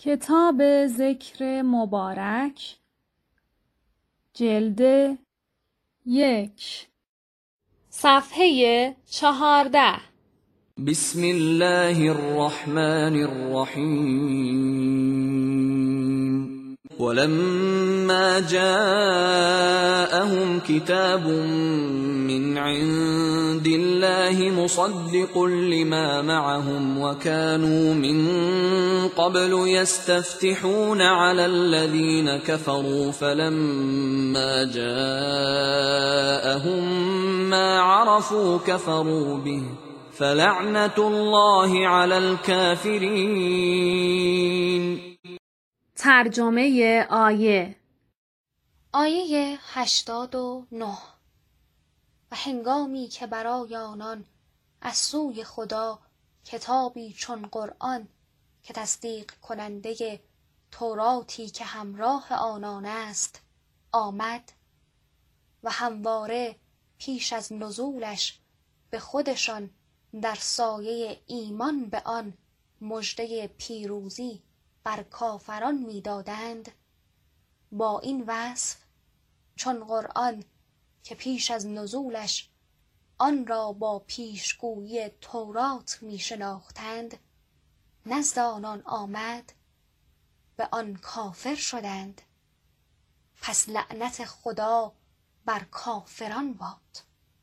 کتاب ذکر مبارک جلد 1 صفحه 14 بسم الله الرحمن الرحیم ولما جاءهم كتاب من عند الله مصدق لما معهم وكانوا من قبل يستفتحون على الذين كفروا فلما جاءهم ما عرفوا كفروا به فلعنة الله على الكافرين. ترجمه آیه 89 و هنگامی که برای آنان از سوی خدا کتابی چون قرآن که تصدیق کننده توراتی که همراه آنان است آمد و همواره پیش از نزولش به خودشان در سایه ایمان به آن مژده پیروزی بر کافران می‌دادند، با این وصف چون قرآن که پیش از نزولش آن را با پیشگویی تورات می‌شناختند نزد آنان آمد به آن کافر شدند، پس لعنت خدا بر کافران باد.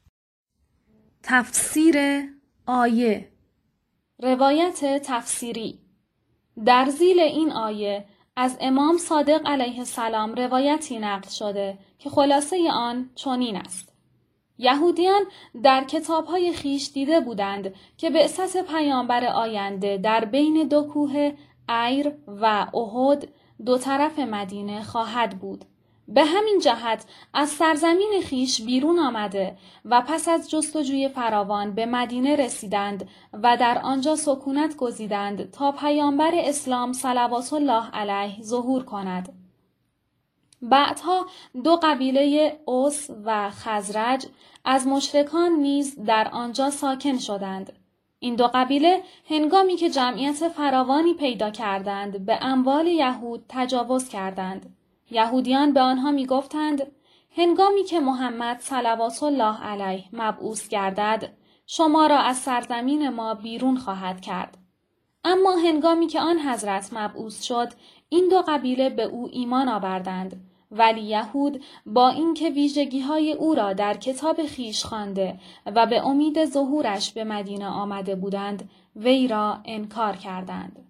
تفسیر آیه روایت تفسیری در ذیل این آیه از امام صادق علیه السلام روایتی نقل شده که خلاصه آن چنین است: یهودیان در کتاب‌های خویش دیده بودند که بعثت پیامبر آینده در بین دو کوه ایر و احد دو طرف مدینه خواهد بود. به همین جهت از سرزمین خویش بیرون آمده و پس از جستجوی فراوان به مدینه رسیدند و در آنجا سکونت گزیدند تا پیامبر اسلام صلوات الله علیه ظهور کند. بعدها دو قبیله اوس و خزرج از مشرکان نیز در آنجا ساکن شدند. این دو قبیله هنگامی که جمعیت فراوانی پیدا کردند به اموال یهود تجاوز کردند. یهودیان به آنها می گفتند هنگامی که محمد صلوات الله علیه مبعوث گردد شما را از سرزمین ما بیرون خواهد کرد. اما هنگامی که آن حضرت مبعوث شد این دو قبیله به او ایمان آوردند، ولی یهود با اینکه ویژگی‌های او را در کتاب خویش خوانده و به امید ظهورش به مدینه آمده بودند وی را انکار کردند.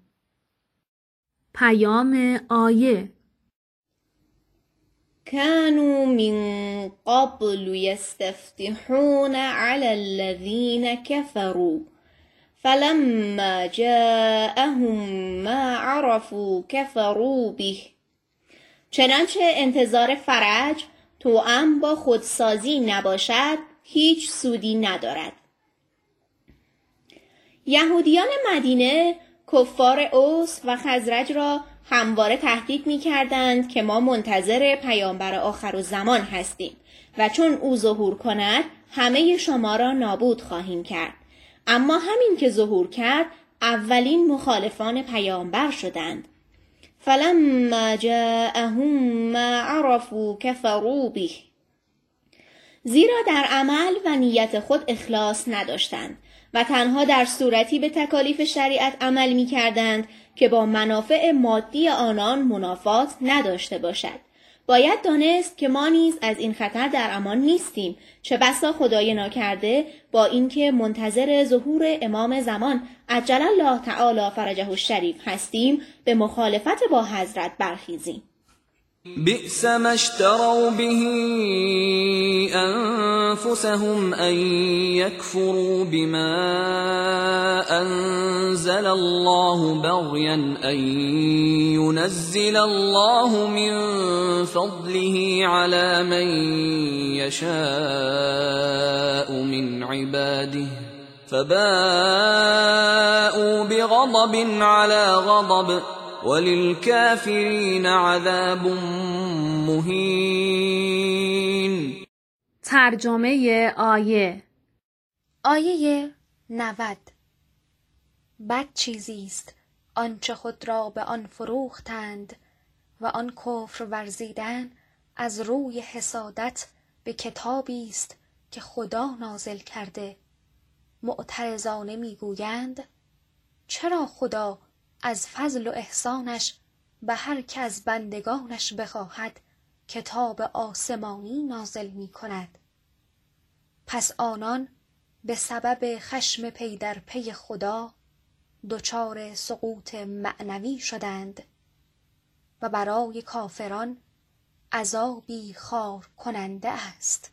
پیام آیه كانوا من قبل يستفتحون على الذين كفروا فلما جاءهم ما عرفوا كفروا به. چنانچه انتظار فرج توأم با خودسازی نباشد هیچ سودی ندارد. یهودیان مدینه کفار اوس و خزرج را همواره تهدید می‌کردند که ما منتظر پیامبر آخرالزمان هستیم و چون او ظهور کند همه شما را نابود خواهیم کرد. اما همین که ظهور کرد اولین مخالفان پیامبر شدند. فلما جاءهم ما عرفوا كفروا به. زیرا در عمل و نیت خود اخلاص نداشتند و تنها در صورتی به تکالیف شریعت عمل می کردند که با منافع مادی آنان منافات نداشته باشد. باید دانست که ما نیز از این خطر در امان نیستیم، چه بسا خدای ناکرده با اینکه منتظر ظهور امام زمان عجل الله تعالی فرجه الشریف هستیم به مخالفت با حضرت برخیزیم. بئس ما اشتروا به انفسهم ان يكفروا بما انزل الله بغيا ان ينزل الله من فضله على من يشاء من عباده فباءوا بغضب على غضب وللكافرین عذاب مهین. ترجمه آیه 90 بد چیزی است آنچه خود را به آن فروختند و آن کفر ورزیدن از روی حسادت به کتابی است که خدا نازل کرده. معترضانه میگویند چرا خدا از فضل و احسانش به هر که از بندگانش بخواهد کتاب آسمانی نازل می کند؟ پس آنان به سبب خشم پی در پی خدا دچار سقوط معنوی شدند و برای کافران عذابی خار کننده است.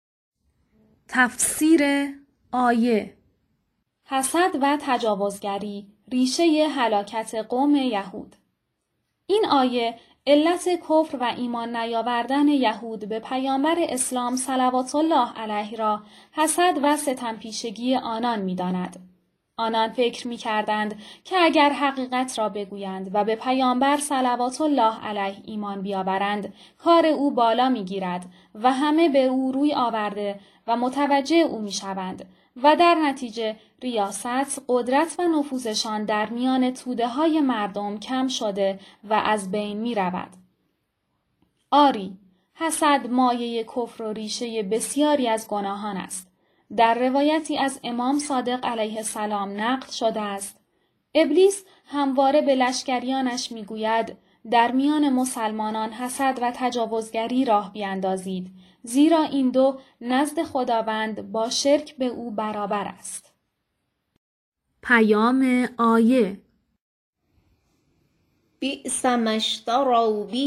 تفسیر آیه: حسد و تجاوزگری ریشه هلاکت قوم یهود. این آیه علت کفر و ایمان نیاوردن یهود به پیامبر اسلام صلوات الله علیه را حسد و ستمپیشگی آنان می‌داند. آنان فکر می‌کردند که اگر حقیقت را بگویند و به پیامبر صلوات الله علیه ایمان بیاورند، کار او بالا می‌گیرد و همه به او روی آورده و متوجه او می‌شوند و در نتیجه ریاست، قدرت و نفوذشان در میان توده‌های مردم کم شده و از بین می‌رود. آری، حسد مایه کفر و ریشه بسیاری از گناهان است. در روایتی از امام صادق علیه السلام نقل شده است: ابلیس همواره به لشکریانش میگوید در میان مسلمانان حسد و تجاوزگری راه بیاندازید، زیرا این دو نزد خداوند با شرک به او برابر است. پیام آیه: بئس ما اشتروا به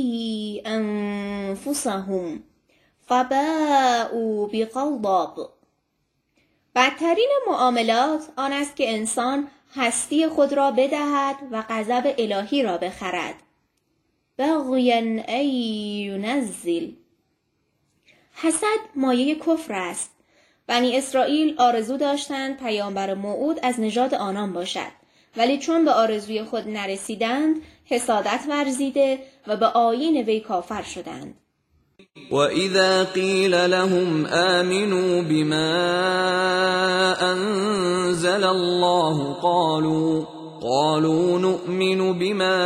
انفسهم فباءوا بغضب. بدترین معاملات آن است که انسان هستی خود را بدهد و غضب الهی را بخرد. بغیا ان ینزل. حسد مایه کفر است. بنی اسرائیل آرزو داشتند پیامبر موعود از نژاد آنان باشد، ولی چون به آرزوی خود نرسیدند حسادت ورزیده و به آیین وی کافر شدند. وَإِذَا قِيلَ لَهُمْ آمِنُوا بِمَا أَنزَلَ اللَّهُ قَالُوا نُؤْمِنُ بِمَا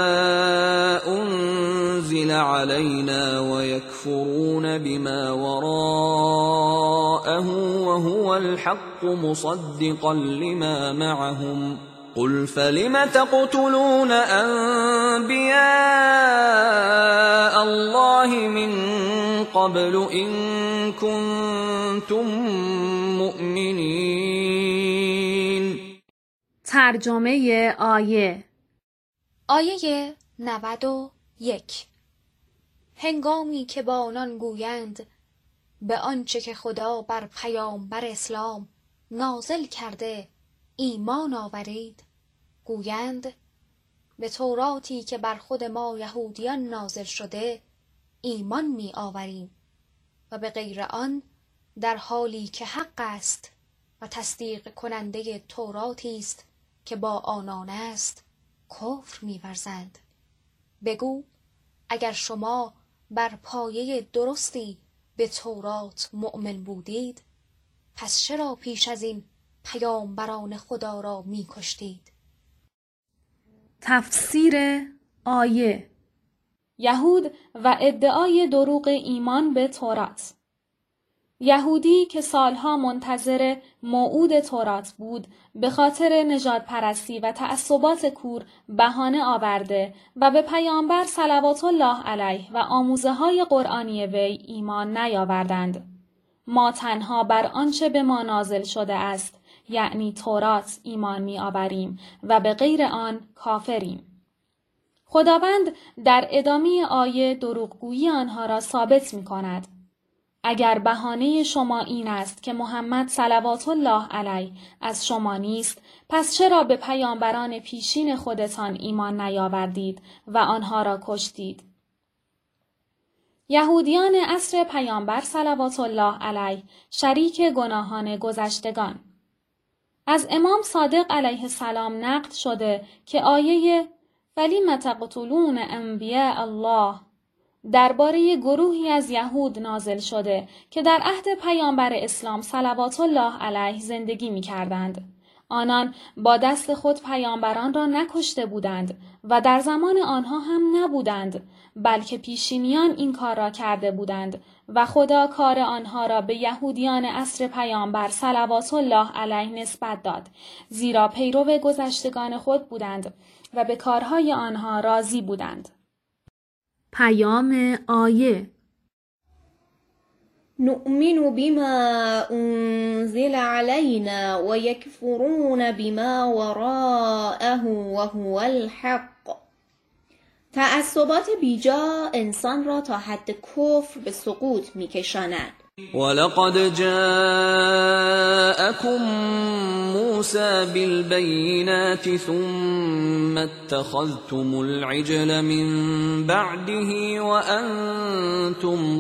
أُنزِلَ عَلَيْنَا وَيَكْفُرُونَ بِمَا وَرَاءَهُ وَهُوَ الْحَقُّ مُصَدِّقًا لِمَا مَعَهُمْ قُلْ فَلِمَ تَقْتُلُونَ أَنبِيَاءَ اللَّهِ مِن قَبْلُ إِن كُنتُم مُّؤْمِنِينَ. ترجمه آیه: آیه 91. هنگامی که با آنان گویند به آنچه که خدا بر پیامبر اسلام نازل کرده ایمان آورید، گویند به توراتی که بر خود ما یهودیان نازل شده ایمان می آوریم و به غیر آن در حالی که حق است و تصدیق کننده توراتی است که با آنان است کفر می ورزند. بگو اگر شما بر پایه درستی به تورات مؤمن بودید، پس چرا پیش از این پیامبران خدا را می کشتید؟ تفسیر آیه: یهود و ادعای دروغ ایمان به تورات. یهودی که سالها منتظر موعود تورات بود، به خاطر نژادپرستی و تعصبات کور بهانه آورده و به پیامبر صلوات الله علیه و آموزه‌های قرآنی وی ایمان نیاوردند. ما تنها بر آنچه به ما نازل شده است، یعنی تورات، ایمان می‌آوریم و به غیر آن کافریم. خداوند در ادامه آیه دروغگویی آنها را ثابت می‌کند. اگر بهانه شما این است که محمد صلوات الله علیه از شما نیست، پس چرا به پیامبران پیشین خودتان ایمان نیاوردید و آنها را کشتید؟ یهودیان عصر پیامبر صلوات الله علیه شریک گناهان گذشتگان. از امام صادق علیه السلام نقل شده که آیه فَلِمَ تَقْتُلُونَ أَنبِیاءَ الله درباره گروهی از یهود نازل شده که در عهد پیامبر اسلام صلوات الله علیه زندگی می کردند. آنان با دست خود پیامبران را نکشته بودند و در زمان آنها هم نبودند، بلکه پیشینیان این کار را کرده بودند و خدا کار آنها را به یهودیان عصر پیامبر صلوات الله علیه نسبت داد، زیرا پیرو گذشتگان خود بودند و به کارهای آنها راضی بودند. پیام آیه: نؤمن بما انزل علينا ويكفرون بما وراءه وهو الحق. تعصبات بیجا انسان را تا حد کفر به سقوط می‌کشاند. ولقد جاءكم موسى بالبينات ثم اتخذتم العجل من بعده وأنتم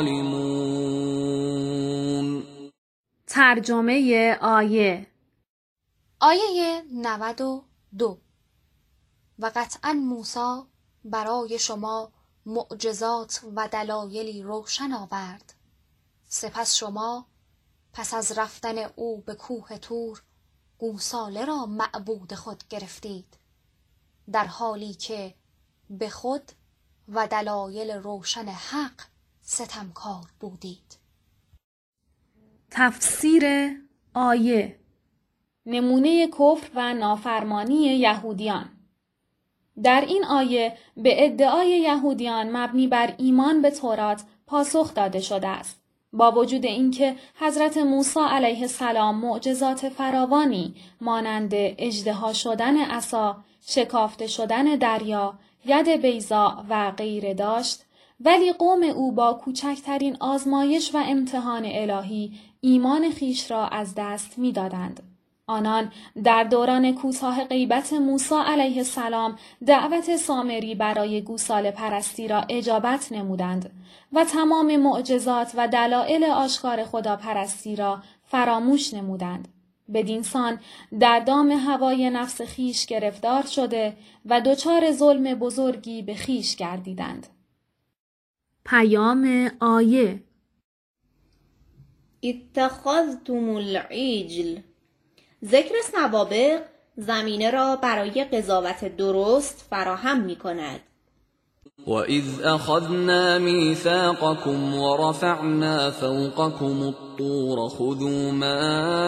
ظالمون. ترجمه آیه: آیه 92. و قطعا موسی برای شما معجزات و دلایلی روشن آورد. سپس شما پس از رفتن او به کوه طور گوساله را معبود خود گرفتید، در حالی که به خود و دلایل روشن حق ستمکار بودید. تفسیر آیه: نمونه کفر و نافرمانی یهودیان. در این آیه به ادعای یهودیان مبنی بر ایمان به تورات پاسخ داده شده است. با وجود اینکه حضرت موسی علیه السلام معجزات فراوانی مانند اژدها شدن عصا، شکافته شدن دریا، ید بیضا و غیره داشت، ولی قوم او با کوچکترین آزمایش و امتحان الهی ایمان خیش را از دست می‌دادند. آنان در دوران کوتاه غیبت موسی علیه السلام دعوت سامری برای گوساله پرستی را اجابت نمودند و تمام معجزات و دلایل آشکار خداپرستی را فراموش نمودند. بدین سان در دام هوای نفس خیش گرفتار شده و دچار ظلم بزرگی به خیش گردیدند. پیام آیه: اتخذتم العجل. ذکر سوابق زمینه را برای قضاوت درست فراهم می کند. وَإِذْ أَخَذْنَا مِيثَاقَكُمْ وَرَفَعْنَا فَوْقَكُمُ الطُّورَ خُذُوا مَا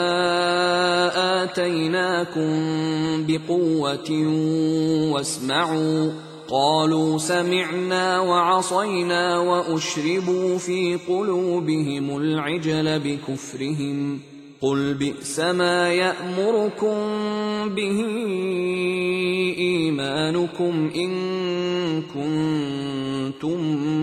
آتَيْنَاكُمْ بِقُوَّةٍ وَاسْمَعُوا قَالُوا سَمِعْنَا وَعَصَيْنَا وَأُشْرِبُوا فِي قُلُوبِهِمُ الْعِجْلَ بِكُفْرِهِمْ قُلْ بِئْسَ مَا يَأْمُرُكُمْ بِهِ إِيمَانُكُمْ إِن كُنتُم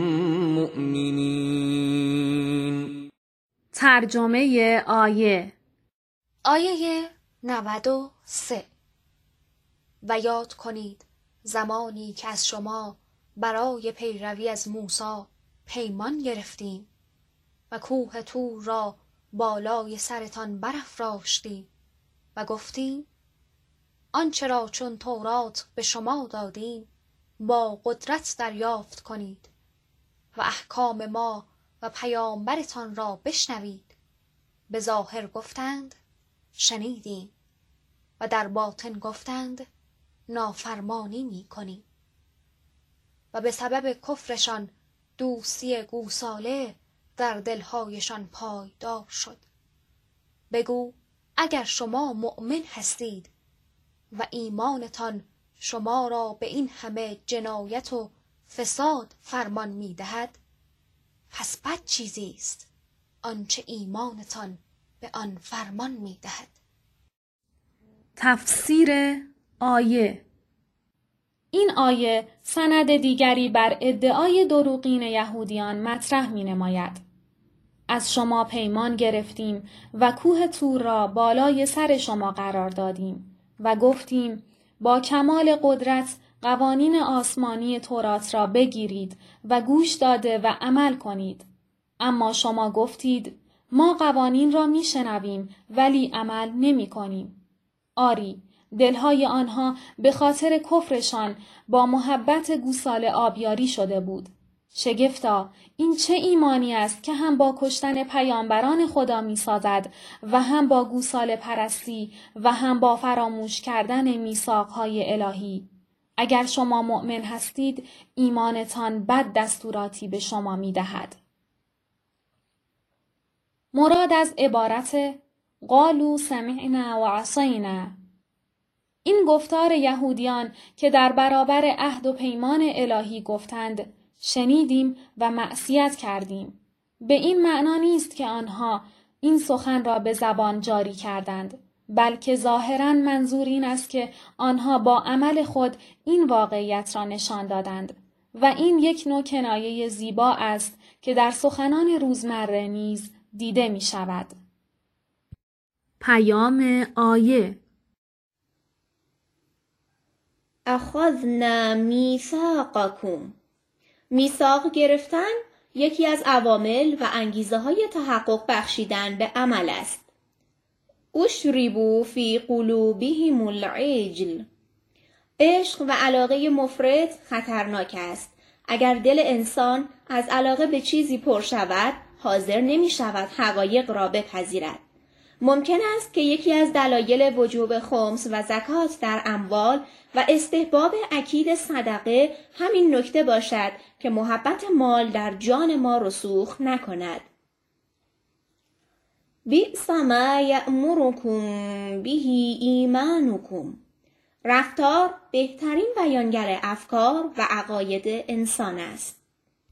مُّؤْمِنِينَ. ترجمه آیه: آیه 93. و یاد کنید زمانی که از شما برای پیروی از موسی پیمان گرفتیم و کوه طور را بالای سرتان برافراشتیم و گفتیم آنچه را چون تورات به شما دادیم با قدرت دریافت کنید و احکام ما و پیامبرتان را بشنوید. به ظاهر گفتند شنیدیم و در باطن گفتند نافرمانی می کنیم. و به سبب کفرشان دوستی گوساله در دلهایشان پایدار شد. بگو اگر شما مؤمن هستید و ایمانتان شما را به این همه جنایت و فساد فرمان می دهد، پس بد چیزی است آنچه ایمانتان به آن فرمان می دهد. تفسیر آیه: این آیه سند دیگری بر ادعای دروغین یهودیان مطرح می نماید. از شما پیمان گرفتیم و کوه طور را بالای سر شما قرار دادیم و گفتیم با کمال قدرت قوانین آسمانی تورات را بگیرید و گوش داده و عمل کنید. اما شما گفتید ما قوانین را می شنویم ولی عمل نمی کنیم. آری، دلهای آنها به خاطر کفرشان با محبت گوساله آبیاری شده بود. شگفتا، این چه ایمانی است که هم با کشتن پیامبران خدا می سازد و هم با گوساله پرستی و هم با فراموش کردن میثاق‌های الهی. اگر شما مؤمن هستید، ایمانتان بد دستوراتی به شما می دهد. مراد از عبارت قالوا سمعنا و عصینا، این گفتار یهودیان که در برابر عهد و پیمان الهی گفتند شنیدیم و معصیت کردیم، به این معنا نیست که آنها این سخن را به زبان جاری کردند، بلکه ظاهراً منظور این است که آنها با عمل خود این واقعیت را نشان دادند و این یک نوع کنایه زیبا است که در سخنان روزمره نیز دیده می شود. پیام آیه: اخذنا میثاقکم. میثاق گرفتن یکی از عوامل و انگیزه های تحقق بخشیدن به عمل است. اشربوا فی قلوبهم العجل. عشق و علاقه مفرط خطرناک است. اگر دل انسان از علاقه به چیزی پر شود، حاضر نمی شود حقایق را بپذیرد. ممکن است که یکی از دلایل وجوب خمس و زکات در اموال و استحباب اکید صدقه همین نکته باشد که محبت مال در جان ما رسوخ نکند. بئس ما یأمرکم به ایمانکم. رفتار بهترین بیانگر افکار و عقاید انسان است.